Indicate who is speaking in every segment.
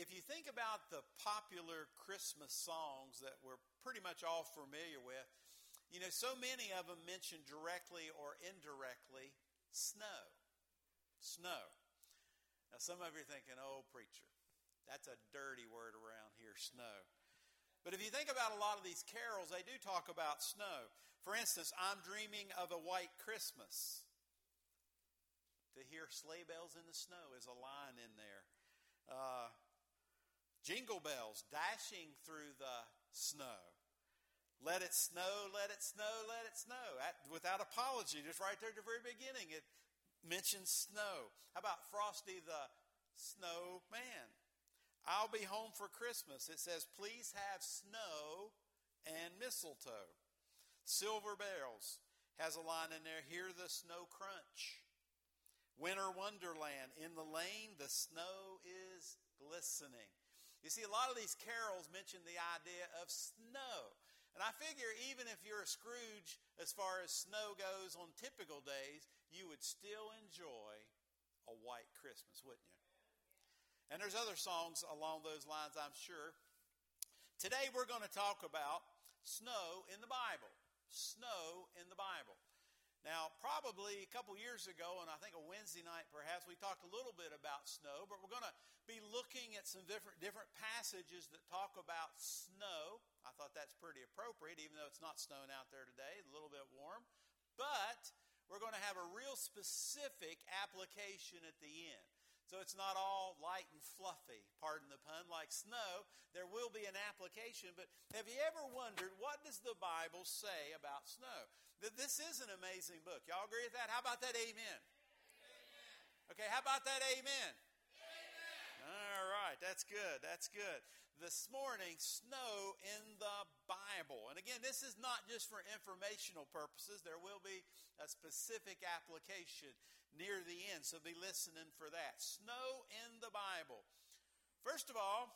Speaker 1: if you think about the popular Christmas songs that we're pretty much all familiar with, so many of them mention directly or indirectly snow. Snow. Now, some of you are thinking, oh, preacher, that's a dirty word around here, snow. But if you think about a lot of these carols, they do talk about snow. For instance, I'm dreaming of a white Christmas. To hear sleigh bells in the snow is a line in there. Jingle bells dashing through the snow. Let it snow, let it snow, let it snow. Without apology, just right there at the very beginning, it mentions snow. How about Frosty the Snowman? I'll be home for Christmas. It says, please have snow and mistletoe. Silver Bells has a line in there, hear the snow crunch. Winter Wonderland, in the lane, the snow is glistening. You see, a lot of these carols mention the idea of snow. And I figure even if you're a Scrooge, as far as snow goes on typical days, you would still enjoy a white Christmas, wouldn't you? And there's other songs along those lines, I'm sure. Today we're going to talk about snow in the Bible. Snow in the Bible. Now, probably a couple years ago, and I think a Wednesday night perhaps, we talked a little bit about snow, but we're going to be looking at some different passages that talk about snow. I thought that's pretty appropriate, even though it's not snowing out there today, a little bit warm. But we're going to have a real specific application at the end. So it's not all light and fluffy, pardon the pun, like snow. There will be an application, but have you ever wondered, what does the Bible say about snow? This is an amazing book. Y'all agree with that? How about that amen? Amen. Okay, how about that amen? Amen. All right, that's good, that's good. This morning, snow in the Bible. And again, this is not just for informational purposes. There will be a specific application near the end, so be listening for that. Snow in the Bible. First of all,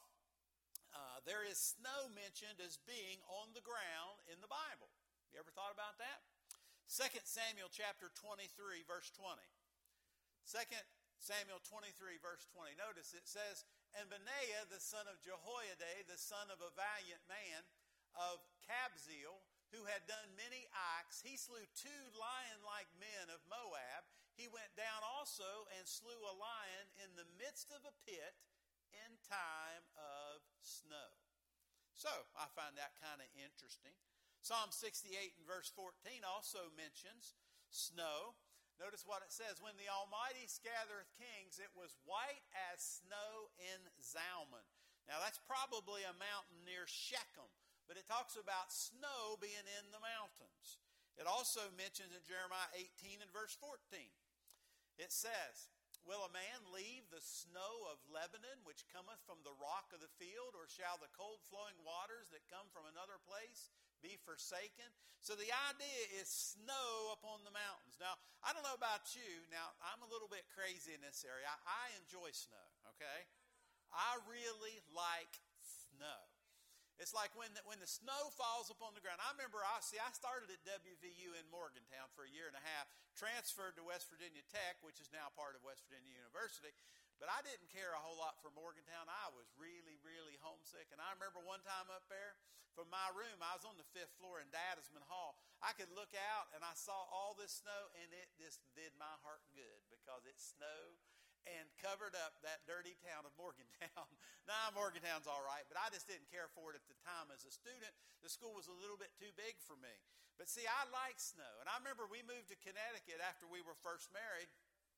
Speaker 1: there is snow mentioned as being on the ground in the Bible. You ever thought about that? 2 Samuel chapter 23, verse 20. 2 Samuel 23, verse 20. Notice it says, and Benaiah, the son of Jehoiada, the son of a valiant man of Kabzeel, who had done many acts, he slew 2 lion-like men of Moab. He went down also and slew a lion in the midst of a pit in time of snow. So, I find that kind of interesting. Psalm 68 and verse 14 also mentions snow. Notice what it says. When the Almighty gathereth kings, it was white as snow in Zalmon. Now, that's probably a mountain near Shechem, but it talks about snow being in the mountains. It also mentions in Jeremiah 18 and verse 14. It says, will a man leave the snow of Lebanon, which cometh from the rock of the field, or shall the cold flowing waters that come from another place be forsaken? So the idea is snow upon the mountains. Now, I don't know about you. Now, I'm a little bit crazy in this area. I enjoy snow, okay? I really like snow. It's like when the snow falls upon the ground. I remember, I started at WVU in Morgantown for a year and a half, transferred to West Virginia Tech, which is now part of West Virginia University. But I didn't care a whole lot for Morgantown. I was really, really homesick. And I remember one time up there from my room, I was on the 5th floor in Dadisman Hall. I could look out and I saw all this snow, and it just did my heart good because it snowed and covered up that dirty town of Morgantown. Now, Morgantown's all right, but I just didn't care for it at the time as a student. The school was a little bit too big for me. But see, I like snow. And I remember we moved to Connecticut after we were first married.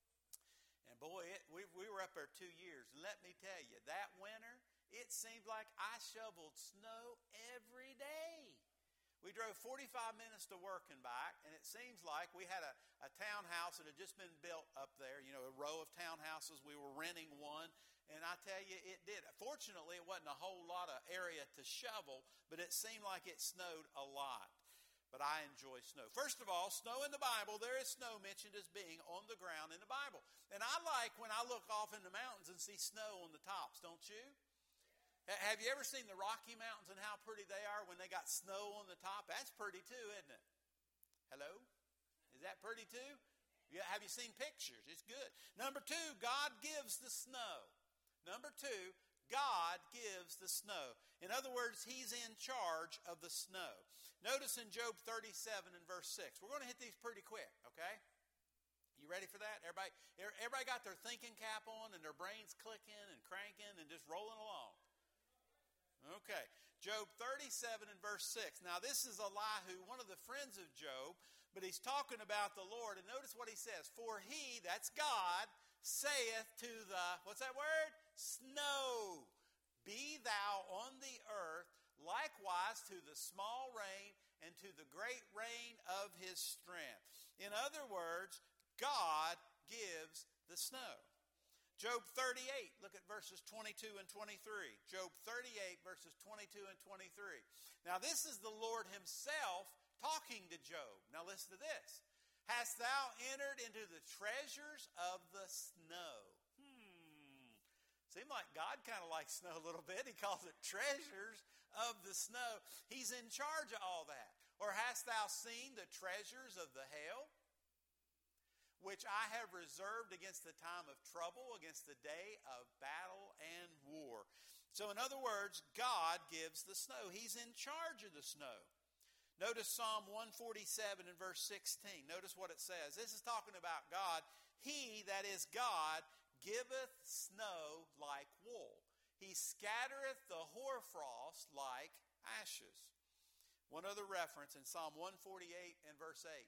Speaker 1: And boy, we were up there 2 years. And let me tell you, that winter, it seemed like I shoveled snow every day. We drove 45 minutes to work and back, and it seems like we had a townhouse that had just been built up there, a row of townhouses. We were renting one, and I tell you, it did. Fortunately, it wasn't a whole lot of area to shovel, but it seemed like it snowed a lot. But I enjoy snow. First of all, snow in the Bible, there is snow mentioned as being on the ground in the Bible. And I like when I look off in the mountains and see snow on the tops, don't you? Have you ever seen the Rocky Mountains and how pretty they are when they got snow on the top? That's pretty too, isn't it? Hello? Is that pretty too? Have you seen pictures? It's good. Number 2, God gives the snow. Number 2, God gives the snow. In other words, He's in charge of the snow. Notice in Job 37 and verse 6. We're going to hit these pretty quick, okay? You ready for that? Everybody got their thinking cap on and their brains clicking and cranking and just rolling along. Okay. Job 37 and verse 6. Now this is Elihu, one of the friends of Job, but he's talking about the Lord. And notice what he says. For He, that's God, saith to the, what's that word? Snow. Be thou on the earth, likewise to the small rain and to the great rain of His strength. In other words, God gives the snow. Job 38, look at verses 22 and 23. Job 38, verses 22 and 23. Now this is the Lord Himself talking to Job. Now listen to this. Hast thou entered into the treasures of the snow? Seems like God kind of likes snow a little bit. He calls it treasures of the snow. He's in charge of all that. Or hast thou seen the treasures of the hail, which I have reserved against the time of trouble, against the day of battle and war? So in other words, God gives the snow. He's in charge of the snow. Notice Psalm 147 and verse 16. Notice what it says. This is talking about God. He, that is God, giveth snow like wool. He scattereth the hoarfrost like ashes. One other reference in Psalm 148 and verse 8.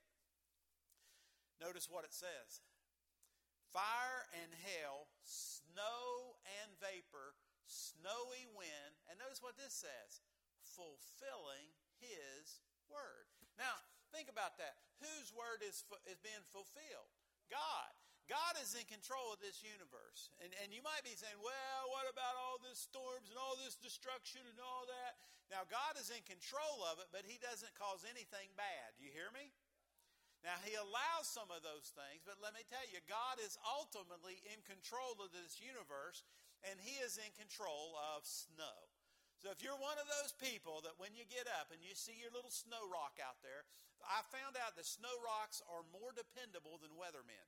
Speaker 1: Notice what it says. Fire and hail, snow and vapor, snowy wind. And notice what this says. Fulfilling His word. Now, think about that. Whose word is being fulfilled? God. God is in control of this universe. And you might be saying, well, what about all these storms and all this destruction and all that? Now, God is in control of it, but He doesn't cause anything bad. Do you hear me? Now, He allows some of those things, but let me tell you, God is ultimately in control of this universe, and He is in control of snow. So if you're one of those people that when you get up and you see your little snow rock out there, I found out that snow rocks are more dependable than weathermen.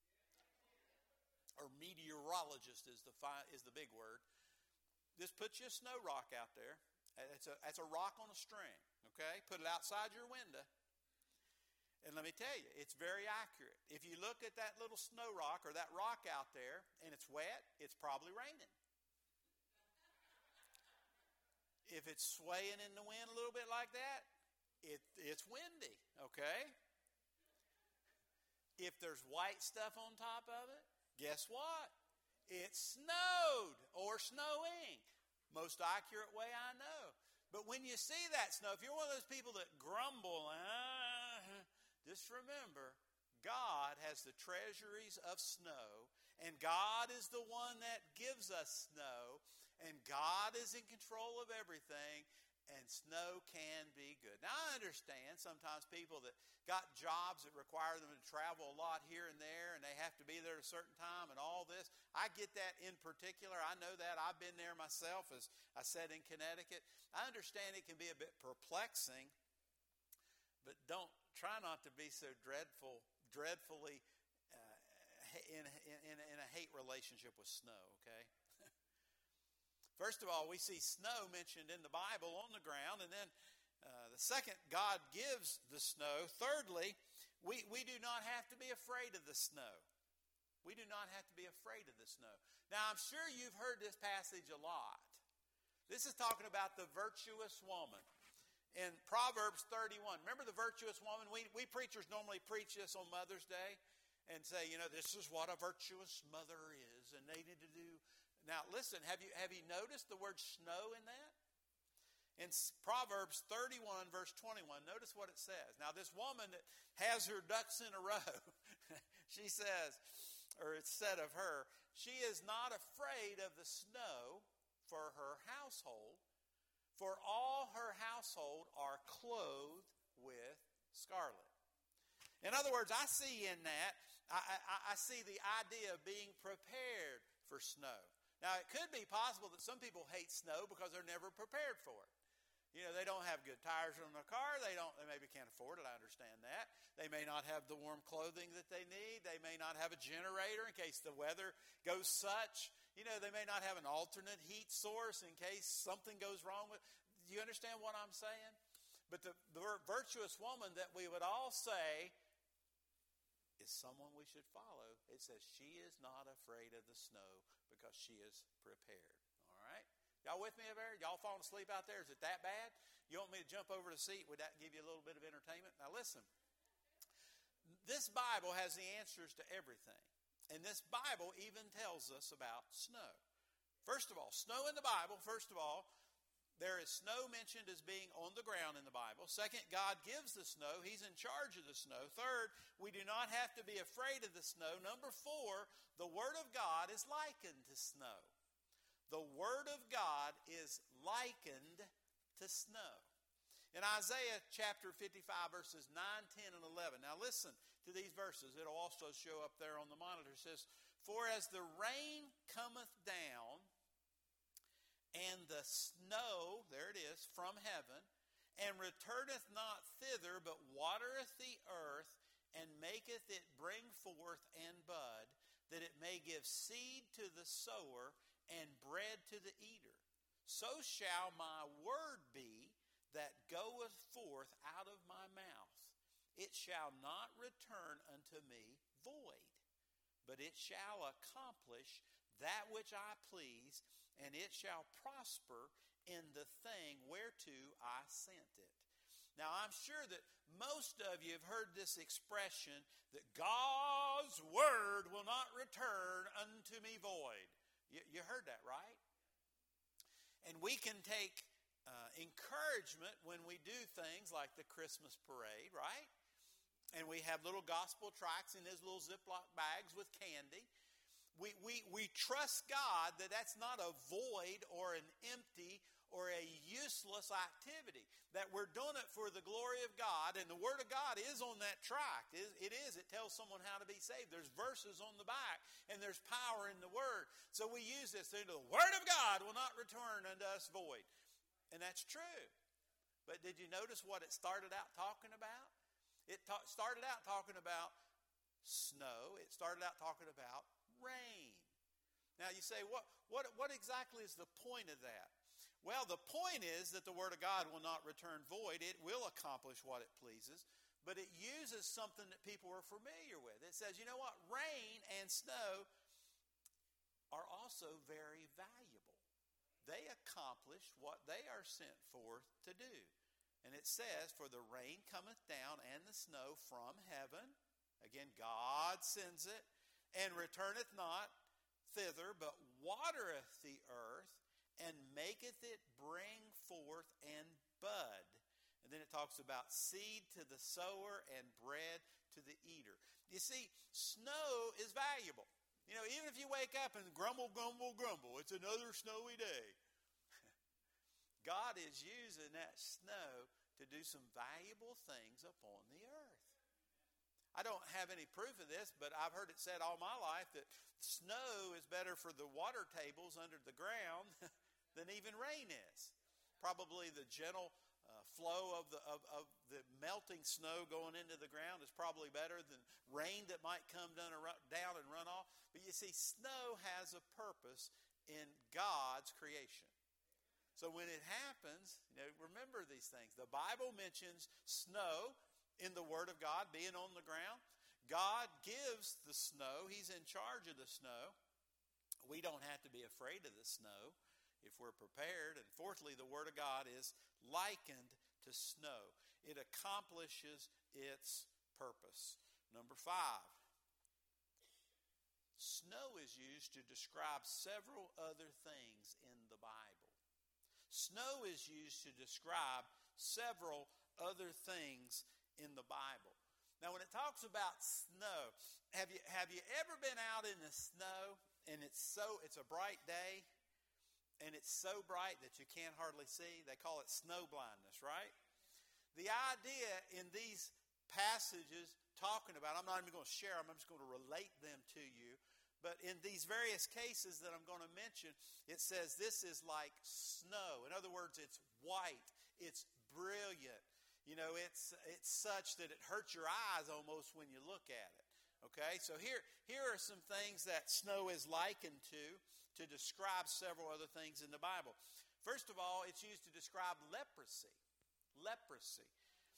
Speaker 1: Or meteorologist is the big word. Just put you a snow rock out there. It's a rock on a string, okay? Put it outside your window. And let me tell you, it's very accurate. If you look at that little snow rock or that rock out there and it's wet, it's probably raining. If it's swaying in the wind a little bit like that, it's windy, okay? If there's white stuff on top of it, guess what? It snowed or snowing. Most accurate way I know. But when you see that snow, if you're one of those people that grumble, just remember, God has the treasuries of snow, and God is the one that gives us snow, and God is in control of everything, and snow can be good. Now, I understand sometimes people that got jobs that require them to travel a lot here and there, and they have to be there at a certain time and all this. I get that in particular. I know that. I've been there myself, as I said, in Connecticut. I understand it can be a bit perplexing, but try not to be so dreadfully in a hate relationship with snow, okay? First of all, we see snow mentioned in the Bible on the ground, and then the second, God gives the snow. Thirdly, we do not have to be afraid of the snow. We do not have to be afraid of the snow. Now, I'm sure you've heard this passage a lot. This is talking about the virtuous woman. In Proverbs 31, remember the virtuous woman? We preachers normally preach this on Mother's Day and say, this is what a virtuous mother is, and they need to do. Now, listen, have you noticed the word snow in that? In Proverbs 31, verse 21, notice what it says. Now, this woman that has her ducks in a row, she says, or it's said of her, she is not afraid of the snow for her household, for all her household are clothed with scarlet. In other words, I see in that, I see the idea of being prepared for snow. Now, it could be possible that some people hate snow because they're never prepared for it. They don't have good tires on their car. They maybe can't afford it. I understand that. They may not have the warm clothing that they need. They may not have a generator in case the weather goes such. They may not have an alternate heat source in case something goes wrong with. Do you understand what I'm saying? But the virtuous woman that we would all say is someone we should follow. It says she is not afraid of the snow because she is prepared. All right? Y'all with me over there? Y'all falling asleep out there? Is it that bad? You want me to jump over the seat? Would that give you a little bit of entertainment? Now listen. This Bible has the answers to everything. And this Bible even tells us about snow. First of all, snow in the Bible, there is snow mentioned as being on the ground in the Bible. Second, God gives the snow. He's in charge of the snow. Third, we do not have to be afraid of the snow. Number 4, the Word of God is likened to snow. The Word of God is likened to snow. In Isaiah chapter 55, verses 9, 10, and 11. Now listen to these verses. It'll also show up there on the monitor. It says, "For as the rain cometh down, and the snow," there it is, "from heaven, and returneth not thither, but watereth the earth, and maketh it bring forth and bud, that it may give seed to the sower, and bread to the eater. So shall my word be that goeth forth out of my mouth. It shall not return unto me void, but it shall accomplish that which I please, and it shall prosper in the thing whereto I sent it." Now, I'm sure that most of you have heard this expression that God's word will not return unto me void. You heard that, right? And we can take encouragement when we do things like the Christmas parade, right? And we have little gospel tracts in his little Ziploc bags with candy. We trust God that that's not a void or an empty or a useless activity, that we're doing it for the glory of God, and the Word of God is on that tract. It tells someone how to be saved. There's verses on the back, and there's power in the Word. So we use this. The Word of God will not return unto us void. And that's true. But did you notice what it started out talking about? It started out talking about snow. It started out talking about rain. Now you say, what exactly is the point of that? Well, the point is that the Word of God will not return void. It will accomplish what it pleases, but it uses something that people are familiar with. It says, you know what? Rain and snow are also very valuable. They accomplish what they are sent forth to do. And it says, "For the rain cometh down and the snow from heaven." Again, God sends it, "and returneth not thither, but watereth the earth, and maketh it bring forth and bud." And then it talks about seed to the sower and bread to the eater. You see, snow is valuable. Even if you wake up and grumble, grumble, grumble, it's another snowy day. God is using that snow to do some valuable things upon the earth. I don't have any proof of this, but I've heard it said all my life that snow is better for the water tables under the ground than even rain is. Probably the gentle flow of the melting snow going into the ground is probably better than rain that might come down and run off. But you see, snow has a purpose in God's creation. So when it happens, remember these things. The Bible mentions snow in the Word of God being on the ground. God gives the snow. He's in charge of the snow. We don't have to be afraid of the snow if we're prepared. And fourthly, the Word of God is likened to snow. It accomplishes its purpose. Number 5, snow is used to describe several other things in the Bible. Snow is used to describe several other things in the Bible. Now, when it talks about snow, have you ever been out in the snow and it's a bright day and it's so bright that you can't hardly see? They call it snow blindness, right? The idea in these passages talking about, I'm not even going to share them, I'm just going to relate them to you. But in these various cases that I'm going to mention, it says this is like snow. In other words, it's white, It's brilliant. You know, it's such that it hurts your eyes almost when you look at it. Okay, so here are some things that snow is likened to describe several other things in the Bible. First of all, it's used to describe leprosy. Leprosy.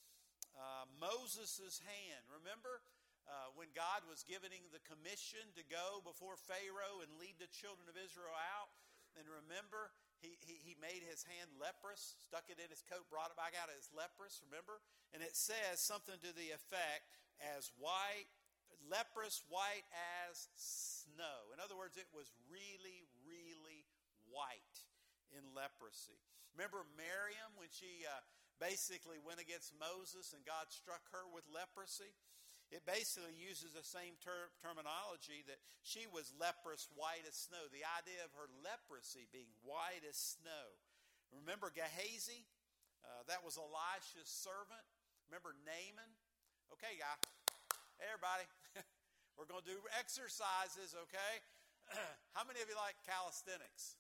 Speaker 1: Moses' hand. Remember when God was giving him the commission to go before Pharaoh and lead the children of Israel out? And remember, he made his hand leprous, stuck it in his coat, brought it back out as leprous, remember? And it says something to the effect as white, leprous, white as snow. In other words, it was really, really white in leprosy. Remember Miriam when she basically went against Moses and God struck her with leprosy? It basically uses the same terminology that she was leprous, white as snow. The idea of her leprosy being white as snow. Remember Gehazi? That was Elisha's servant. Remember Naaman? Okay, guy. Hey, everybody. We're going to do exercises, okay? How many of you like calisthenics?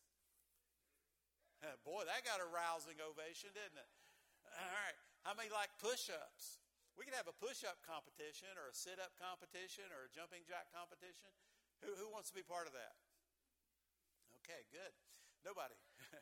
Speaker 1: Boy, that got a rousing ovation, didn't it? All right. How many like push-ups? We could have a push-up competition or a sit-up competition or a jumping jack competition. Who wants to be part of that? Okay, good. Nobody.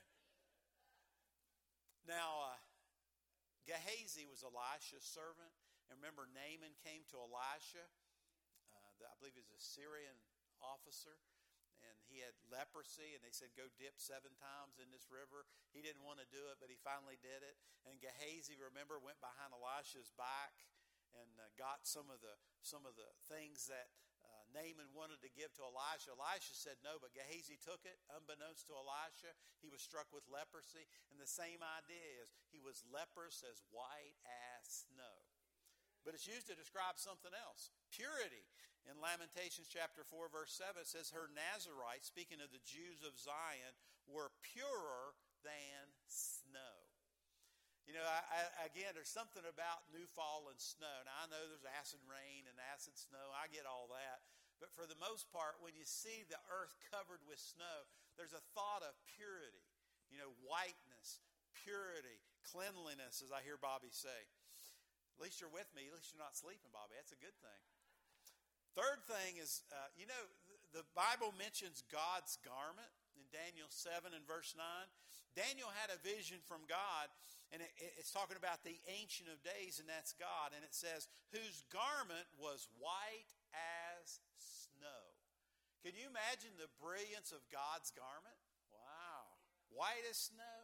Speaker 1: Now, Gehazi was Elisha's servant. And remember, Naaman came to Elisha. I believe he was a Syrian officer. And he had leprosy, and they said, go dip 7 times in this river. He didn't want to do it, but he finally did it. And Gehazi, remember, went behind Elisha's back and got some of the things that Naaman wanted to give to Elisha. Elisha said no, but Gehazi took it, unbeknownst to Elisha. He was struck with leprosy. And the same idea is he was leprous as white as snow. But it's used to describe something else. Purity. In Lamentations chapter 4, verse 7, it says, her Nazarites, speaking of the Jews of Zion, were purer than snow. You know, again, there's something about new fallen snow. Now, I know there's acid rain and acid snow. I get all that. But for the most part, when you see the earth covered with snow, there's a thought of purity. You know, whiteness, purity, cleanliness, as I hear Bobby say. At least you're with me. At least you're not sleeping, Bobby. That's a good thing. Third thing is, the Bible mentions God's garment in Daniel 7 and verse 9. Daniel had a vision from God, and it's talking about the Ancient of Days, and that's God. And it says, whose garment was white as snow. Can you imagine the brilliance of God's garment? Wow. White as snow.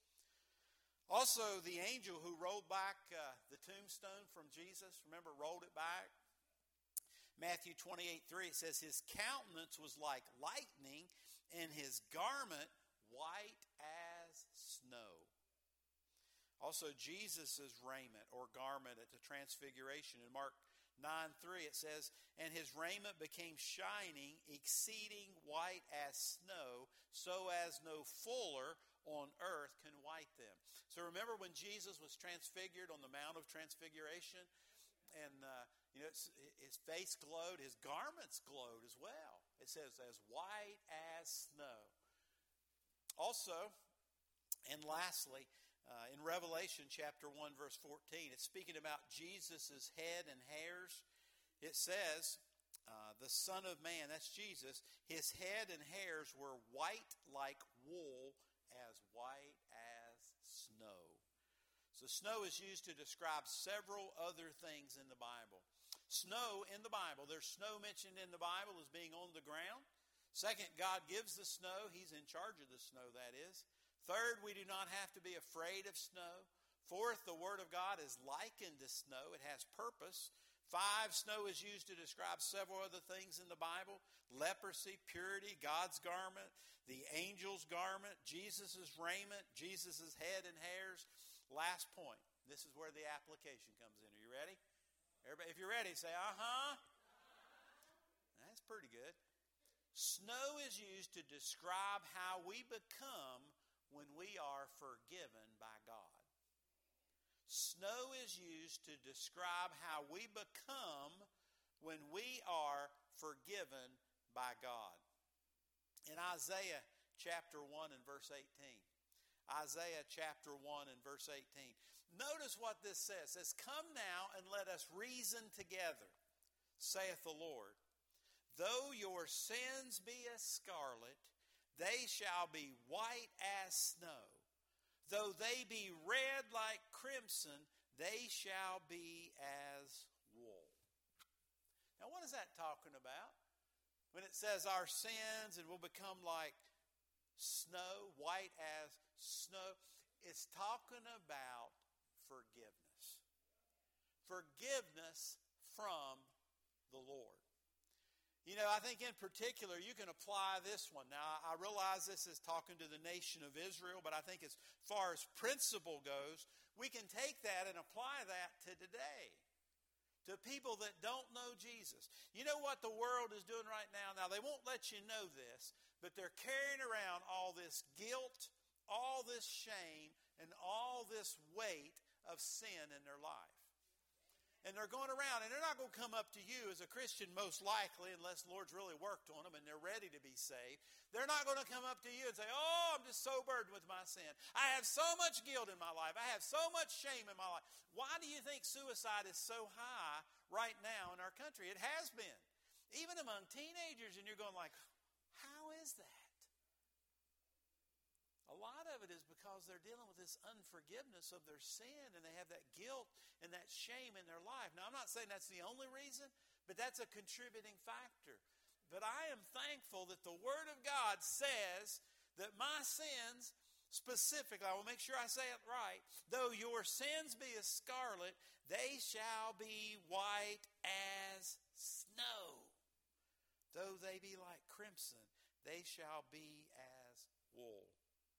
Speaker 1: Also, the angel who rolled back the tombstone from Jesus, remember, rolled it back. Matthew 28:3, it says, his countenance was like lightning, and his garment white as snow. Also, Jesus' raiment or garment at the transfiguration. In Mark 9:3, it says, and his raiment became shining, exceeding white as snow, so as no fuller on earth can white them. So remember when Jesus was transfigured on the Mount of Transfiguration, and his face glowed, his garments glowed as well. It says as white as snow. Also, and lastly, in Revelation chapter 1 verse 14, it's speaking about Jesus' head and hairs. It says, the Son of Man, that's Jesus, his head and hairs were white like wool, as white as snow. So snow is used to describe several other things in the Bible. Snow in the Bible, there's snow mentioned in the Bible as being on the ground. Second, God gives the snow. He's in charge of the snow, that is. Third, we do not have to be afraid of snow. Fourth, the Word of God is likened to snow. It has purpose. 5, snow is used to describe several other things in the Bible. Leprosy, purity, God's garment, the angel's garment, Jesus' raiment, Jesus' head and hairs. Last point. This is where the application comes in. Are you ready? Everybody, if you're ready, say, uh-huh. That's pretty good. Snow is used to describe how we become when we are forgiven by God. Snow is used to describe how we become when we are forgiven by God. In Isaiah chapter 1 and verse 18, Isaiah chapter 1 and verse 18. Notice what this says. It says, "Come now and let us reason together, saith the Lord. Though your sins be as scarlet, they shall be white as snow. Though they be red like crimson, they shall be as wool." Now, what is that talking about? When it says our sins and will become like snow, white as snow, it's talking about forgiveness. Forgiveness from the Lord. You know, I think in particular you can apply this one. Now, I realize this is talking to the nation of Israel, but I think as far as principle goes, we can take that and apply that to today. To people that don't know Jesus. You know what the world is doing right now? Now, they won't let you know this, but they're carrying around all this guilt, all this shame, and all this weight of sin in their life. And they're going around, and they're not going to come up to you as a Christian, most likely, unless the Lord's really worked on them and they're ready to be saved. They're not going to come up to you and say, "Oh, I'm just so burdened with my sin. I have so much guilt in my life. I have so much shame in my life." Why do you think suicide is so high right now in our country? It has been. Even among teenagers, and you're going like, how is that? A lot of it is because they're dealing with this unforgiveness of their sin, and they have that guilt and that shame in their life. Now, I'm not saying that's the only reason, but that's a contributing factor. But I am thankful that the Word of God says that my sins, specifically, I will make sure I say it right, though your sins be as scarlet, they shall be white as snow. Though they be like crimson, they shall be as wool.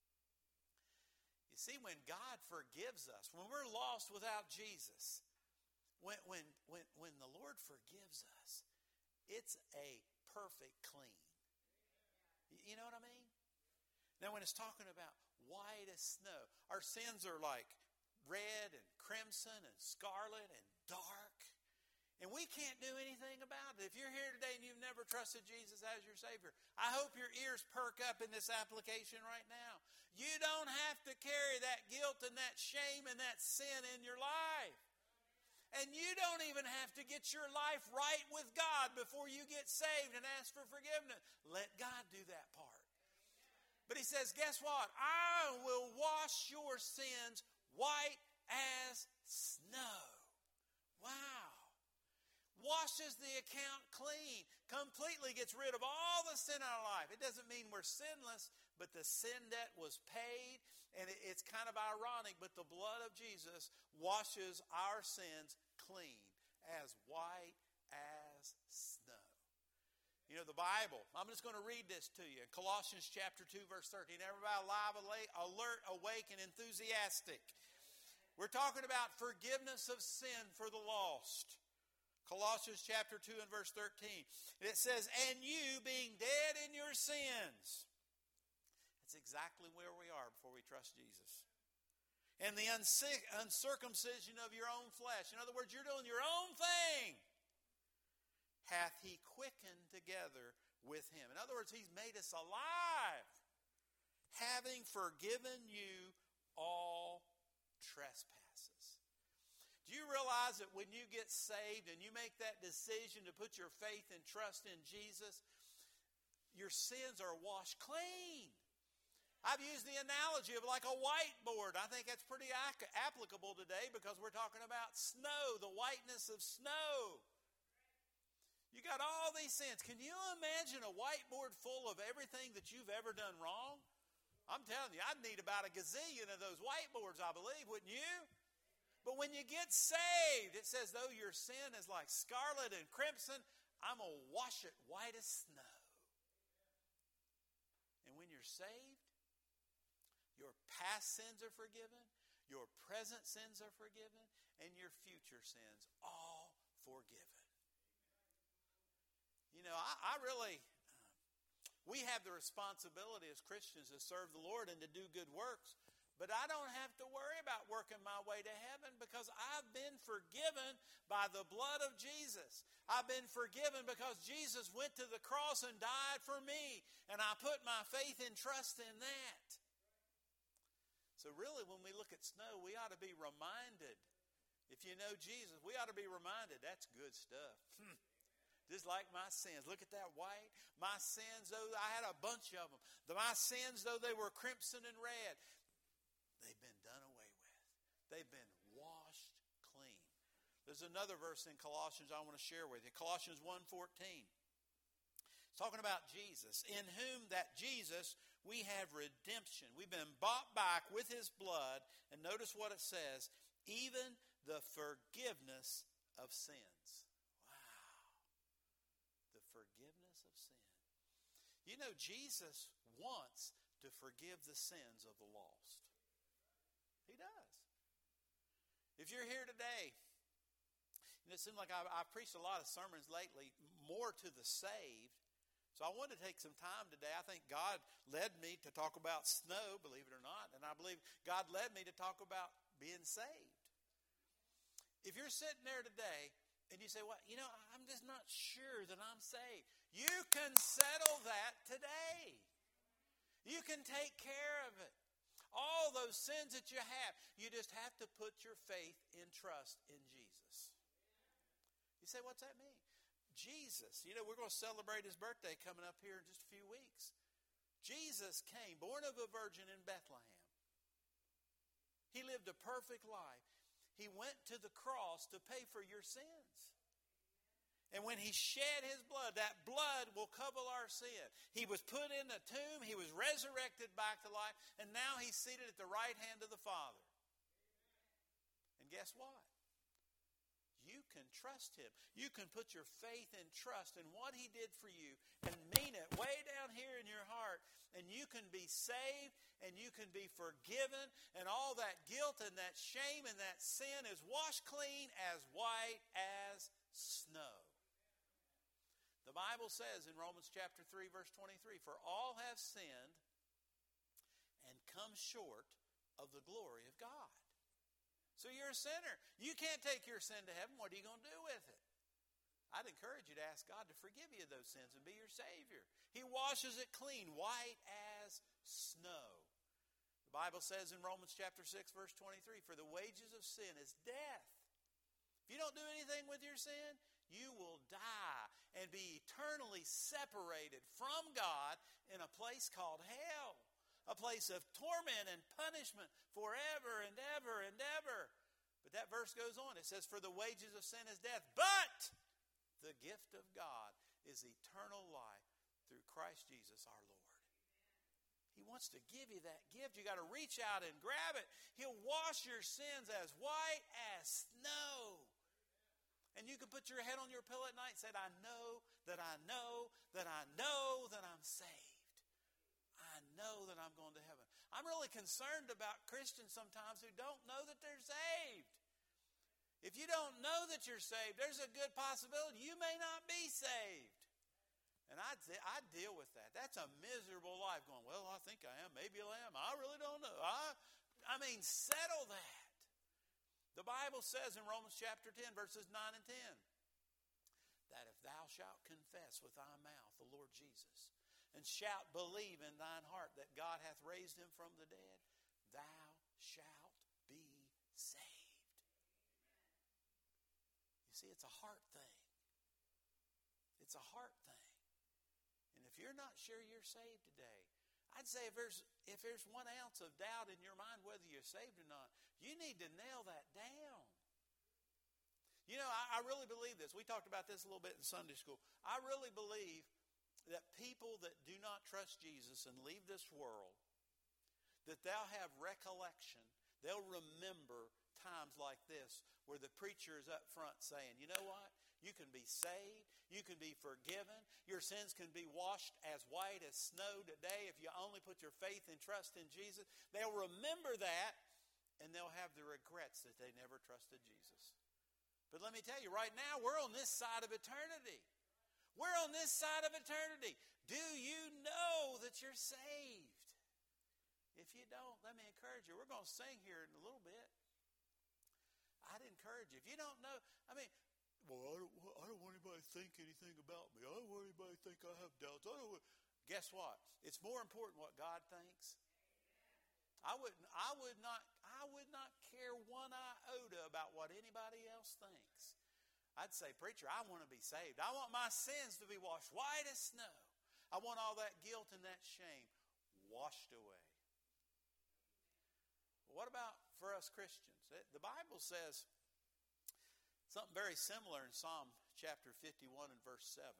Speaker 1: You see, when God forgives us, when we're lost without Jesus, when the Lord forgives us, it's a perfect clean. You know what I mean? Now, when it's talking about white as snow, our sins are like red and crimson and scarlet and dark. And we can't do anything about it. If you're here today and you've never trusted Jesus as your Savior, I hope your ears perk up in this application right now. You don't have to carry that guilt and that shame and that sin in your life. And you don't even have to get your life right with God before you get saved and ask for forgiveness. Let God do that part. But he says, guess what? I will wash your sins white as snow. Wow. Washes the account clean. Completely gets rid of all the sin in our life. It doesn't mean we're sinless, but the sin debt was paid. And it's kind of ironic, but the blood of Jesus washes our sins clean, as white as snow. You know, the Bible, I'm just going to read this to you. Colossians chapter 2, verse 13. Everybody alive, alert, awake, and enthusiastic. We're talking about forgiveness of sin for the lost. Colossians chapter 2 and verse 13. It says, "And you being dead in your sins." That's exactly where we are before we trust Jesus. "And the uncircumcision of your own flesh." In other words, you're doing your own thing. "Hath he quickened together with him." In other words, he's made us alive. "Having forgiven you all trespasses." Do you realize that when you get saved and you make that decision to put your faith and trust in Jesus, your sins are washed clean? I've used the analogy of like a whiteboard. I think that's pretty applicable today because we're talking about snow, the whiteness of snow. You got all these sins. Can you imagine a whiteboard full of everything that you've ever done wrong? I'm telling you, I'd need about a gazillion of those whiteboards, I believe, wouldn't you? But when you get saved, it says, though your sin is like scarlet and crimson, I'm going to wash it white as snow. And when you're saved, your past sins are forgiven, your present sins are forgiven, and your future sins all forgiven. You know, we have the responsibility as Christians to serve the Lord and to do good works. But I don't have to worry about working my way to heaven because I've been forgiven by the blood of Jesus. I've been forgiven because Jesus went to the cross and died for me. And I put my faith and trust in that. really, when we look at snow, we ought to be reminded. If you know Jesus, we ought to be reminded that's good stuff. Just like my sins. Look at that white. My sins, though I had a bunch of them. My sins, though they were crimson and red, they've been done away with. They've been washed clean. There's another verse in Colossians I want to share with you. Colossians 1:14. It's talking about Jesus. In whom, that Jesus, we have redemption. We've been bought back with his blood. And notice what it says. Even the forgiveness of sins. Wow. The forgiveness of sin. You know, Jesus wants to forgive the sins of the lost. He does. If you're here today, it seems like I've preached a lot of sermons lately, more to the saved. So I wanted to take some time today. I think God led me to talk about snow, believe it or not. And I believe God led me to talk about being saved. If you're sitting there today and you say, well, you know, I'm just not sure that I'm saved. You can settle that today. You can take care of it. All those sins that you have, you just have to put your faith and trust in Jesus. You say, what's that mean? Jesus, you know, we're going to celebrate his birthday coming up here in just a few weeks. Jesus came, born of a virgin in Bethlehem. He lived a perfect life. He went to the cross to pay for your sins. And when he shed his blood, that blood will cover our sin. He was put in a tomb. He was resurrected back to life. And now he's seated at the right hand of the Father. And guess what? You can trust him. You can put your faith and trust in what he did for you and mean it way down here in your heart. And you can be saved and you can be forgiven. And all that guilt and that shame and that sin is washed clean as white as snow. The Bible says in Romans chapter 3, verse 23, for all have sinned and come short of the glory of God. So you're a sinner. You can't take your sin to heaven. What are you going to do with it? I'd encourage you to ask God to forgive you of those sins and be your Savior. He washes it clean, white as snow. The Bible says in Romans chapter 6, verse 23, for the wages of sin is death. If you don't do anything with your sin, you will die and be eternally separated from God in a place called hell. A place of torment and punishment forever and ever and ever. But that verse goes on. It says, for the wages of sin is death. But the gift of God is eternal life through Christ Jesus our Lord. He wants to give you that gift. You got to reach out and grab it. He'll wash your sins as white as snow. And you can put your head on your pillow at night and say, I know that I know that I know that I'm saved. I know that I'm going to heaven. I'm really concerned about Christians sometimes who don't know that they're saved. If you don't know that you're saved, there's a good possibility you may not be saved. And I deal with that. That's a miserable life going, well, I think I am. Maybe I am. I really don't know. I mean, settle that. The Bible says in Romans chapter 10, verses 9 and 10, that if thou shalt confess with thy mouth the Lord Jesus, and shalt believe in thine heart that God hath raised him from the dead, thou shalt be saved. You see, it's a heart thing. It's a heart thing. And if you're not sure you're saved today, I'd say if there's 1 ounce of doubt in your mind whether you're saved or not, you need to nail that down. You know, I really believe this. We talked about this a little bit in Sunday school. I really believe that people that do not trust Jesus and leave this world, that they'll have recollection. They'll remember times like this where the preacher is up front saying, you know what? You can be saved. You can be forgiven. Your sins can be washed as white as snow today if you only put your faith and trust in Jesus. They'll remember that, and they'll have the regrets that they never trusted Jesus. But let me tell you, right now, we're on this side of eternity. We're on this side of eternity. Do you know that you're saved? If you don't, let me encourage you. We're going to sing here in a little bit. I'd encourage you. If you don't know, I mean, well, I don't want anybody to think anything about me. I don't want anybody to think I have doubts. Guess what? It's more important what God thinks. I would not care one iota about what anybody else thinks. I'd say, preacher, I want to be saved. I want my sins to be washed white as snow. I want all that guilt and that shame washed away. What about for us Christians? The Bible says something very similar in Psalm chapter 51 and verse 7.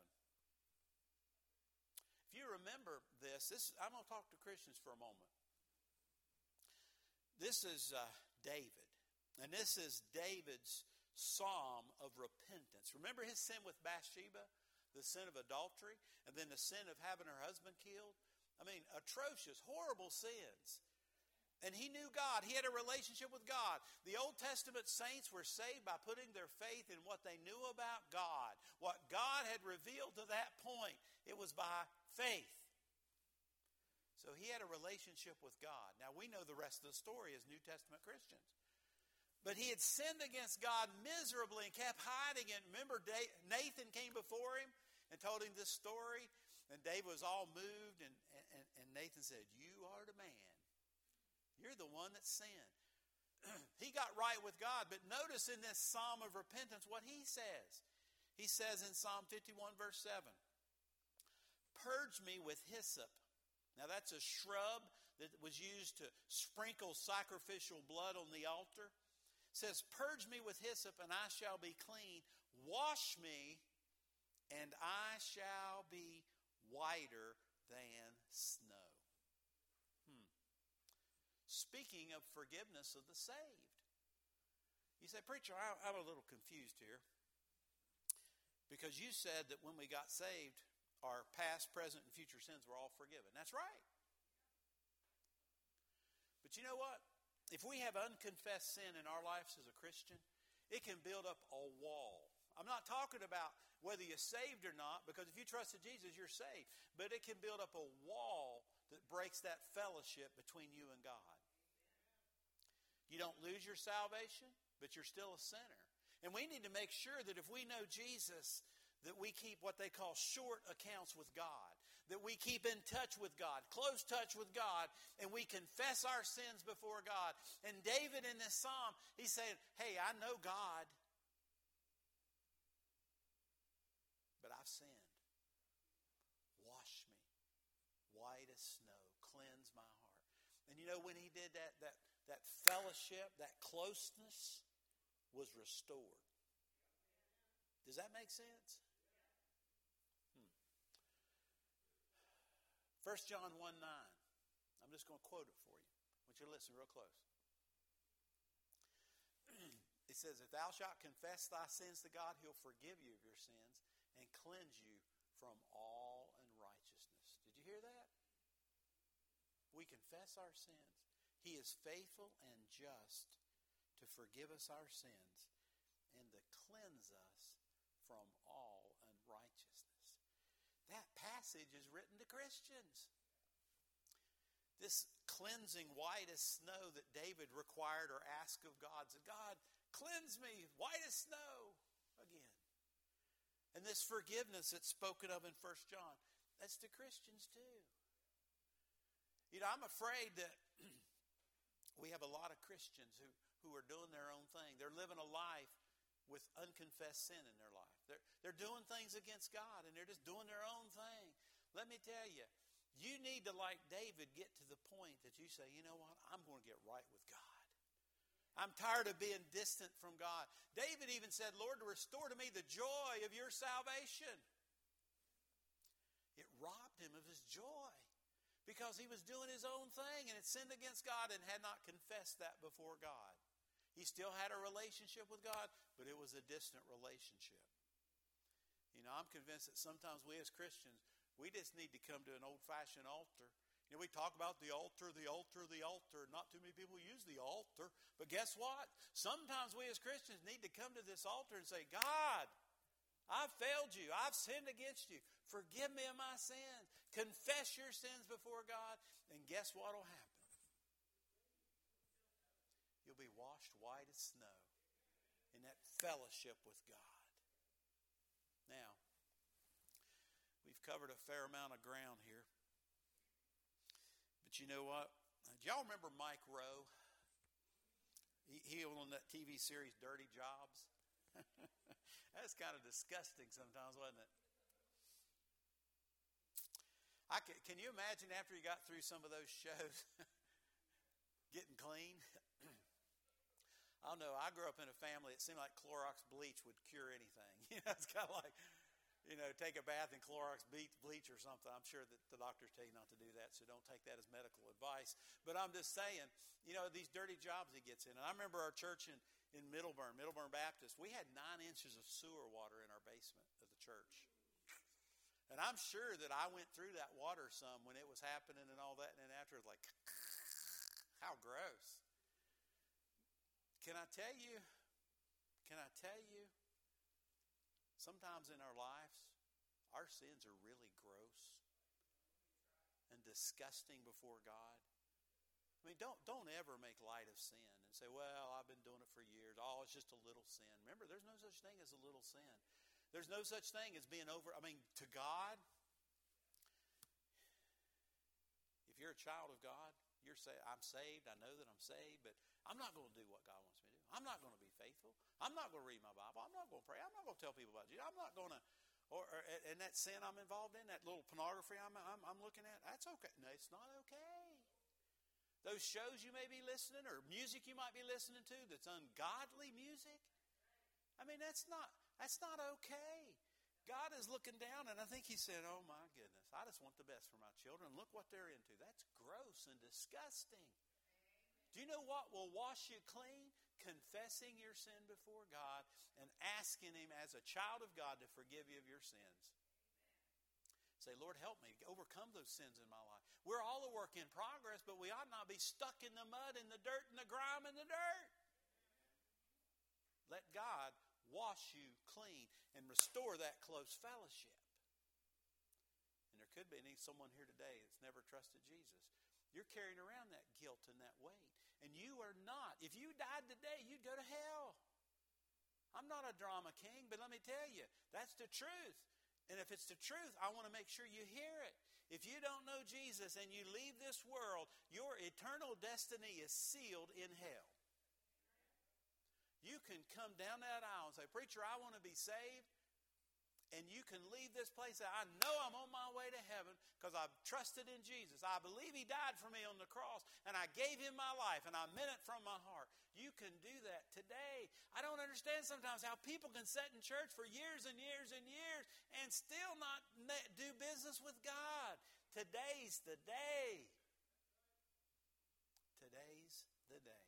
Speaker 1: If you remember this, I'm going to talk to Christians for a moment. This is David, and this is David's psalm of repentance. Remember his sin with Bathsheba, the sin of adultery, and then the sin of having her husband killed? I mean, atrocious, horrible sins. And he knew God. He had a relationship with God. The Old Testament saints were saved by putting their faith in what they knew about God, what God had revealed to that point. It was by faith. So he had a relationship with God. Now, we know the rest of the story as New Testament Christians. But he had sinned against God miserably and kept hiding it. Remember, Nathan came before him and told him this story. And David was all moved. And Nathan said, you are the man. You're the one that sinned. He got right with God. But notice in this psalm of repentance what he says. He says in Psalm 51 verse 7, purge me with hyssop. Now that's a shrub that was used to sprinkle sacrificial blood on the altar. It says, purge me with hyssop and I shall be clean. Wash me and I shall be whiter than snow. Speaking of forgiveness of the saved. You say, preacher, I'm a little confused here. Because you said that when we got saved, our past, present, and future sins were all forgiven. That's right. But you know what? If we have unconfessed sin in our lives as a Christian, it can build up a wall. I'm not talking about whether you're saved or not, because if you trusted Jesus, you're saved. But it can build up a wall that breaks that fellowship between you and God. You don't lose your salvation, but you're still a sinner. And we need to make sure that if we know Jesus, that we keep what they call short accounts with God. That we keep in touch with God, close touch with God, and we confess our sins before God. And David in this psalm, he's saying, hey, I know God, but I've sinned. Wash me, white as snow, cleanse my heart. And you know, when he did that fellowship, that closeness was restored. Does that make sense? 1 John 1:9. I'm just going to quote it for you. I want you to listen real close. It says, if thou shalt confess thy sins to God, he'll forgive you of your sins and cleanse you from all unrighteousness. Did you hear that? We confess our sins. He is faithful and just to forgive us our sins and to cleanse us from all unrighteousness. That passage is written to Christians. This cleansing white as snow that David required or asked of God, said, God, cleanse me white as snow again. And this forgiveness that's spoken of in 1 John, that's to Christians too. You know, I'm afraid that we have a lot of Christians who are doing their own thing. They're living a life with unconfessed sin in their life. They're doing things against God, and they're just doing their own thing. Let me tell you, you need to, like David, get to the point that you say, you know what, I'm going to get right with God. I'm tired of being distant from God. David even said, Lord, restore to me the joy of your salvation. It robbed him of his joy, because he was doing his own thing and had sinned against God and had not confessed that before God. He still had a relationship with God, but it was a distant relationship. You know, I'm convinced that sometimes we as Christians, we just need to come to an old-fashioned altar. You know, we talk about the altar, the altar, the altar. Not too many people use the altar. But guess what? Sometimes we as Christians need to come to this altar and say, God, I've failed you. I've sinned against you. Forgive me of my sins. Confess your sins before God. And guess what will happen? You'll be washed white as snow in that fellowship with God. Now, we've covered a fair amount of ground here. But you know what? Y'all remember Mike Rowe? He on that TV series Dirty Jobs. That's kind of disgusting sometimes, wasn't it? Can you imagine after you got through some of those shows, getting clean? I don't know. I grew up in a family. It seemed like Clorox bleach would cure anything. It's kind of like, take a bath in Clorox bleach or something. I'm sure that the doctors tell you not to do that, so don't take that as medical advice. But I'm just saying, these dirty jobs he gets in. And I remember our church in Middleburn Baptist, we had 9 inches of sewer water in our basement of the church. And I'm sure that I went through that water some when it was happening and all that. And then after, it's like, how gross. Can I tell you, sometimes in our lives, our sins are really gross and disgusting before God. I mean, don't ever make light of sin and say, well, I've been doing it for years. Oh, it's just a little sin. Remember, there's no such thing as a little sin. There's no such thing as being to God, if you're a child of God, you're I'm saved, I know that I'm saved, but I'm not going to do what God wants me to do. I'm not going to be faithful. I'm not going to read my Bible. I'm not going to pray. I'm not going to tell people about Jesus. I'm not going to, and that sin I'm involved in, that little pornography I'm looking at, that's okay. No, it's not okay. Those shows you may be listening or music you might be listening to that's ungodly music, I mean, that's not okay. God is looking down, and I think he said, oh, my goodness, I just want the best for my children. Look what they're into. That's gross and disgusting. Do you know what will wash you clean? Confessing your sin before God and asking him as a child of God to forgive you of your sins. Say, Lord, help me overcome those sins in my life. We're all a work in progress, but we ought not be stuck in the mud and the dirt and the grime and the dirt. Let God wash you clean and restore that close fellowship. And there could be someone here today that's never trusted Jesus. You're carrying around that guilt and that weight. And you are not. If you died today, you'd go to hell. I'm not a drama king, but let me tell you, that's the truth. And if it's the truth, I want to make sure you hear it. If you don't know Jesus and you leave this world, your eternal destiny is sealed in hell. You can come down that aisle and say, preacher, I want to be saved. And you can leave this place and say, I know I'm on my way to heaven because I've trusted in Jesus. I believe he died for me on the cross and I gave him my life and I meant it from my heart. You can do that today. I don't understand sometimes how people can sit in church for years and years and years and still not do business with God. Today's the day. Today's the day.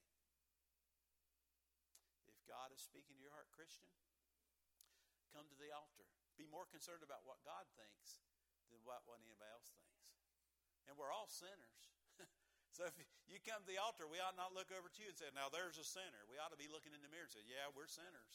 Speaker 1: If God is speaking to your heart, Christian, come to the altar. Be more concerned about what God thinks than what anybody else thinks. And we're all sinners. So if you come to the altar, we ought not look over to you and say, now there's a sinner. We ought to be looking in the mirror and say, yeah, we're sinners.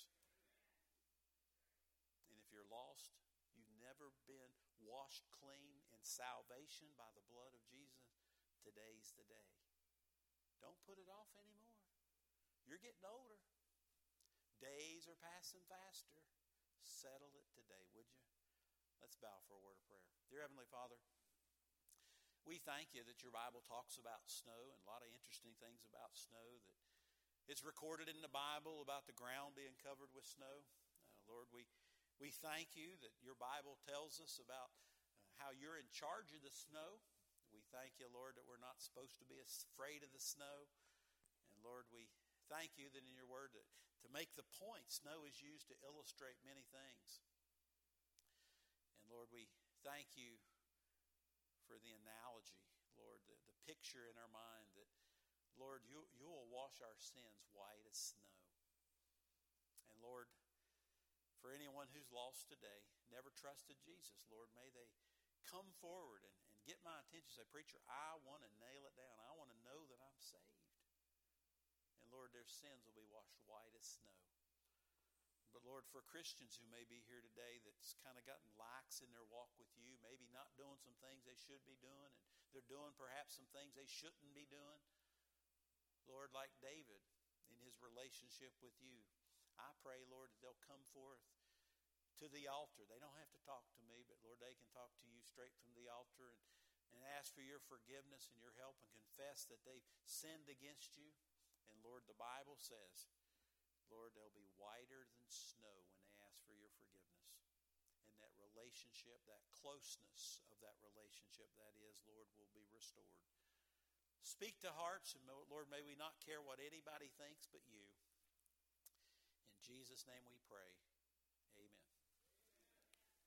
Speaker 1: And if you're lost, you've never been washed clean in salvation by the blood of Jesus, today's the day. Don't put it off anymore. You're getting older. Days are passing faster. Settle it today, would you? Let's bow for a word of prayer. Dear Heavenly Father, we thank you that your Bible talks about snow and a lot of interesting things about snow. That it's recorded in the Bible about the ground being covered with snow. Lord, we thank you that your Bible tells us about how you're in charge of the snow. We thank you, Lord, that we're not supposed to be afraid of the snow. And Lord, we thank you that in your word to make the point, snow is used to illustrate many things. And Lord, we thank you for the analogy, Lord, the picture in our mind that, Lord, you will wash our sins white as snow. And Lord, for anyone who's lost today, never trusted Jesus, Lord, may they come forward and get my attention. Say, preacher, I want to nail it down. I want to know that I'm saved. And Lord, their sins will be washed white as snow. But Lord, for Christians who may be here today that's kind of gotten lax in their walk with you, maybe not doing some things they should be doing, and they're doing perhaps some things they shouldn't be doing. Lord, like David in his relationship with you, I pray, Lord, that they'll come forth to the altar. They don't have to talk to me, but Lord, they can talk to you straight from the altar and ask for your forgiveness and your help and confess that they've sinned against you. And Lord, the Bible says, Lord, they'll be whiter than snow when they ask for your forgiveness. And that relationship, that closeness of that relationship, that is, Lord, will be restored. Speak to hearts, and Lord, may we not care what anybody thinks but you. In Jesus' name we pray.